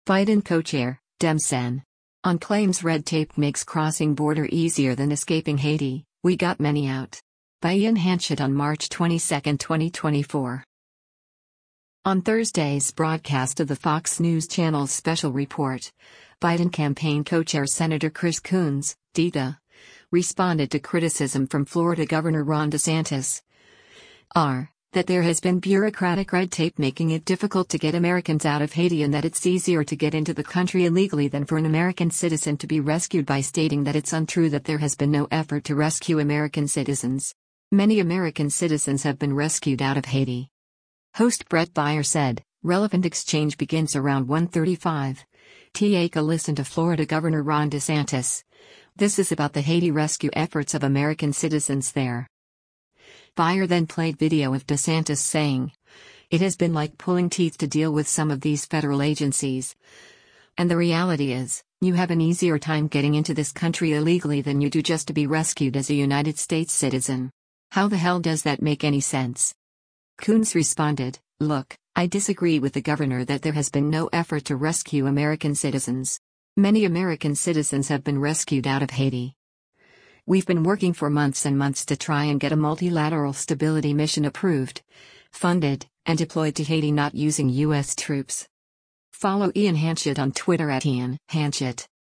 Biden co-chair, Demsen. On claims red tape makes crossing border easier than escaping Haiti, we got many out. By Ian Hanchett on March 22, 2024. On Thursday's broadcast of the Fox News Channel's special report, Biden campaign co-chair Senator Chris Coons, DEGA, responded to criticism from Florida Governor Ron DeSantis that there has been bureaucratic red tape making it difficult to get Americans out of Haiti and that it's easier to get into the country illegally than for an American citizen to be rescued, by stating that it's untrue that there has been no effort to rescue American citizens. Many American citizens have been rescued out of Haiti. Host Brett Baier said, relevant exchange begins around 1:35. Take a listen to Florida Governor Ron DeSantis. This is about the Haiti rescue efforts of American citizens there. Baier then played video of DeSantis saying, "It has been like pulling teeth to deal with some of these federal agencies. And the reality is, you have an easier time getting into this country illegally than you do just to be rescued as a United States citizen. How the hell does that make any sense?" Coons responded, "Look, I disagree with the governor that there has been no effort to rescue American citizens. Many American citizens have been rescued out of Haiti. We've been working for months and months to try and get a multilateral stability mission approved, funded, and deployed to Haiti, not using U.S. troops." Follow Ian Hanchett on Twitter @IanHanchett.